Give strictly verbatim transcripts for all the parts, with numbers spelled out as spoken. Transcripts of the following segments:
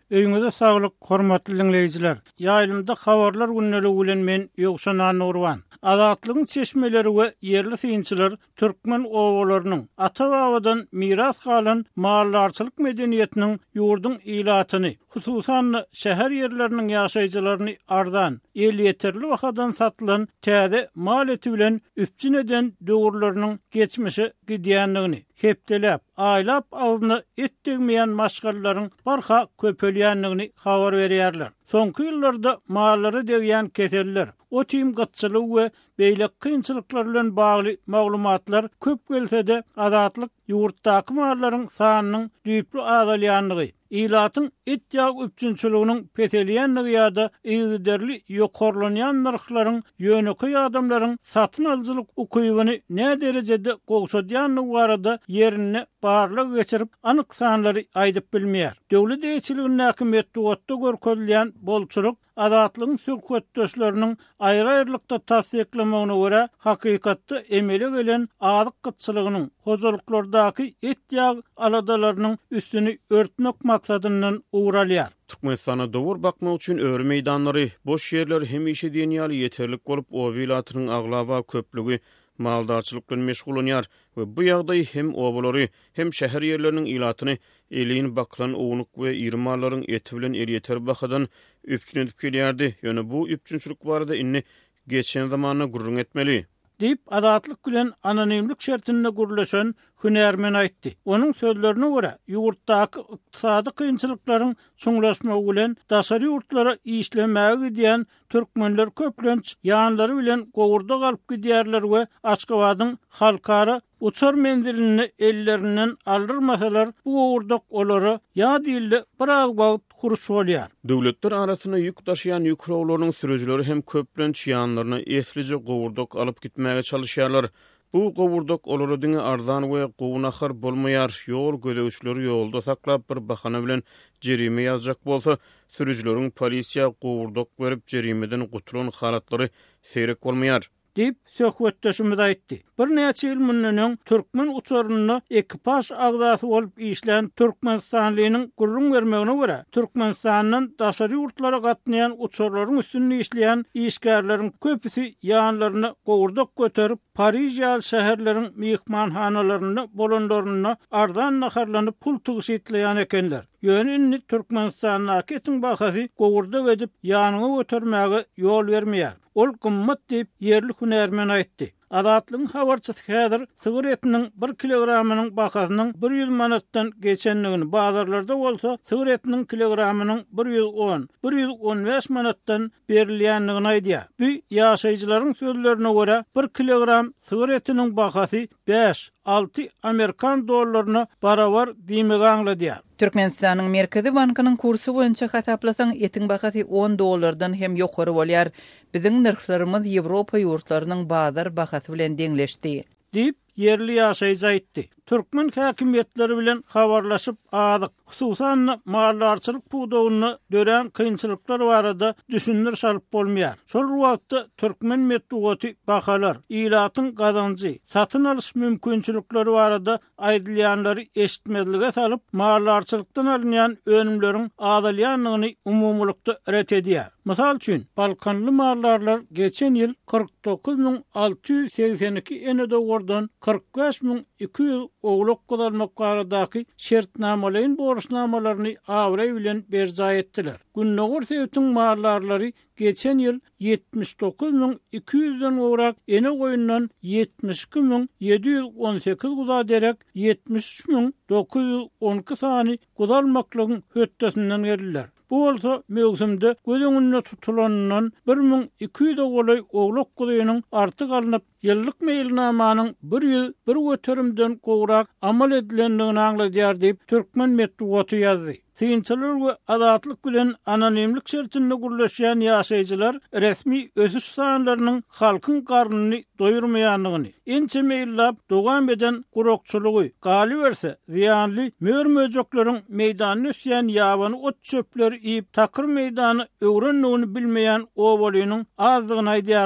Öýüňize saglyk, hormatly dinleýijiler. Ýaýlymda habarlar günneli bilen men Ýogşan Nurwan. Azatlygyň çeşmeleri we yerli synçylar türkmen owalarynyň ata-babadan miras galan mallarçylyk medeniýetiniň ýurdun ilatyny, hususan şäher ýerleriniň ýaşaýjylaryny ardan, el ýeterli wakadan satylan täze mal eti bilen üpçün eden döwürleriniň geçmişi gidýänligini, hepdelep, aýlap agyny etdirmeýän maşgallaryň barha köpelýänligini habar berýärler. Soňky ýyllarda mallary degýän keseller, o tim gatçylyk we beýle kynçylyklar bilen bagly maglumatlar köp gelse-de azatlyk ýurtdaky mallaryň sanynyň düýpli azalýanlygy, ilatyň etýag üpçünçiliginiň petelýänligi ýa-da ýygderli ýokarlanýan narhlaryň ýöneki adamlaryň satyn aljylyk ukybyny ne derejede gowşadýanlygy barada ýerini barlyk geçirip anyk sanlary aýdyp bilmeýär. Döwlet eýçiliginiň häkimetde otda görkezilýän bolçuluk azatlygyň söhbetdeşleriniň aýry-aýrylykda tasdiklamagyna görä hakykatda emele gelen azyk gytçylygynyň hozurluklardaky etýag aladalarynyň üstüni örtmek maksadyndan uğralýar. Türkmenistana dowur bakmak üçin öwrü meýdanlary, boş ýerler hemişe diýen ýeterlik bolup, o wilayatynyň aglawa köplügi maldarçylyk bilen meşgullanýar we bu ýagdaý hem owalary hem şäher ýerleriniň ilatyny eliň baklan ownuk we ýyrmallaryň eti bilen el ýeter bakadan üpçün edip gelýärdi. Ýöne bu üpçünçilik barada inni geçen zamana gurrun etmeli. Dip azatlyk bilen anonimlik şertinde gurlaşan hünärmen aýtdy. Onuň sözlerine görä, ýurtdaky ykdysady kynçylyklaryň çuňlaşmagy bilen daşary ýurtlara işlemäge gidýän türkmenler köplenç ýanlary bilen gowurda galyp gidýärler we Aşgabatyň halkara uçar mendilini ellerinden aldırmasalar bu gowurdak olary ýa dilde biraz wagt kuruş bolýar. Döwletler arasyna ýük taşıyan ýükrowlaryň sürüjileri hem köplenç ýanlaryny eslice gowurdak alyp gitmäge çalışýarlar. Bu gowurdak olary diňe arzan we gowunahar bolmaýar. Ýol gödäwçileri ýolda saklap bir bahana bilen jerime ýazjak bolsa, sürüjileriň polisiýa gowurdak berip jerimeden guturan halatlary seyrek bolmaýar. Dip söhbetdeşimiz aýtdy. Bir näçe ýyl mundan türkmen uçaryny ekipaj agdasy bolup işlän Türkmenistanlynyň gurrun bermegine görä, Türkmenistanyň daşary ýurtlara gatnaýan uçarlaryň üstünde işleýän işgärleriň köpüsi ýanlaryny gowurdak göterip Paris ýa şäherleriň mehmanhanalaryny bolanlaryny ardan naharlanyp pul tugyş etleýän ekenler. Ýöne Türkmenistanyň aketiň bahasy gowurda edip ýanyna götermäge ýol bermeýär. Ol gymmat diýip ýerli hünärmen aýtdy. Azatlygyň habarçysy häzir sigaretiniň bir kilogramynyň bahasynyň bir ýüz manatdan geçenligini, bazarlarda bolsa sigaretiniň kilogramynyň bir ýüz on, bir ýüz on beş manatdan berilýänligini aýdýar. Bu ýaşaýjylaryň sözlerine görä bir kilogram sigaretiniň bahasy beş alty Amerikan dollaryna barabar diýmegi aňladýar. Türkmenistanyň Merkezi Bankynyň kursy boýunça hasaplasaň etiň bahasy on dollardan hem ýokary bolýar. Biziň narhlarymyz Ýewropa ýurtlarynyň bazar bahasy bilen deňleşdi. Dip yerli ýaşaýjy aýtdy. Türkmen häkimetleri bilen habarlaşyp adyk, hususan mallarçylyk puwdawyny dören kynçylyklar barada düşünür salyp bolmaýar. Şol wagtda türkmen medeniýeti bahalar, ilatyň gazanjy, satyn alyş mümkinçilikleri barada aýdylýanlary eşitmezlige salyp mallarçylykdan alynýan önümleriň azalýanlygyny umumlykda ret edýär. Mysal üçin, Balkanly mallarlar geçen ýyl kırk dokuz bin alty ýüz seksen iki ene dogurdan kırk beş bin iki ýüz ogluk gazanmak baradaky şertnamalaryň borçnamalaryny awray bilen berja etdiler. Günnogur sewtiň mallarlary geçen ýyl yetmiş dokuz bin iki ýüzden orak ene goýundan yetmiş iki bin yedi ýüz on sekiz guda derek yetmiş üç bin dokuz ýüz on iki sany gazanmaklaryň höttesinden geldiler. Bu bolsa mevsimde gözüňünde tutulanyň bir bin iki ýüz ogly ogluk gyzynyň artyk alınıp ýyllyk meýilnamanyň bir ýyl bir göterimden gowrak amal edilendigini aňladýar diýip Türkmen medeniýeti ýazdy. Synçylar we azatlyk bilen anonimlik şertinde gurlaşýan ýaşaýjylar resmi ösüş sanlarynyň halkyň garnyny doýurmaýanlygyny, ençe meýillap dogam eden gurokçylygy galy berse, ziýanly mörmöjekleriň meýdanyny ösýän ýabany ot çöpleri iýip takyr meýdany öwrenligini bilmeýän owalynyň azdygyny aýdýarlar.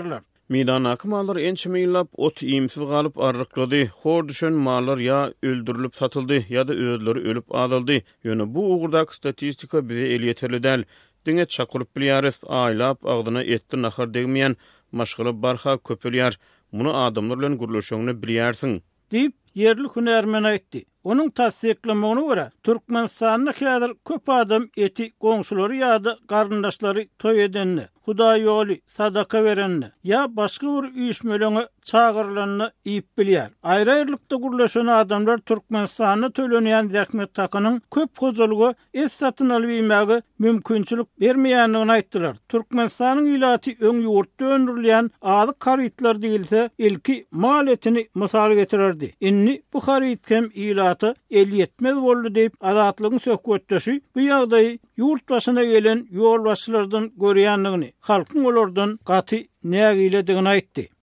Meydanaky mallar ençe meýillap ot iýimsiz galyp arryklady. Hor düşen mallar ya öldürilip satyldy ya da özleri ölüp alyldy. Ýöne bu ugurdaky statistika bize el ýeterli däl. Diňe çakyryp bilýärys, aýlap agdyna etdi nahar degmeýän maşgyly barha köpelýär. Muny adamlar bilen gürleşýäňini bilýärsiň. Dip yerli hünärmen aýtdy. Onun tasdiklamagyna görä, Türkmenistanda häzir köp adam eti goňşulary ýa-da garyndaşlary toý edenni, Hudaý ýoly sadaka berenni ýa başga bir üýüşmelere çagyrylanyny iýip bilýär. Aýry-aýrylykda gürleşen adamlar Türkmenistanda tölenýän zähmet takanyň köp hojalygy es satyn alyp ýermäge mümkinçilik bermeýändigini aýtdylar. Türkmenistanyň ýylaty öň ýurtda öndürilýän azy karytlar diýilse, ilki mal etini mysal getirirdi. Inni bu karyt hem ýylaty el ýetmez boldy diýip azatlygyň söhbetdeşi bu ýagdaýy ýurt başyna gelen ýol başçylardan görýändigini, halkyň olardan gaty näge iledigini aýtdy.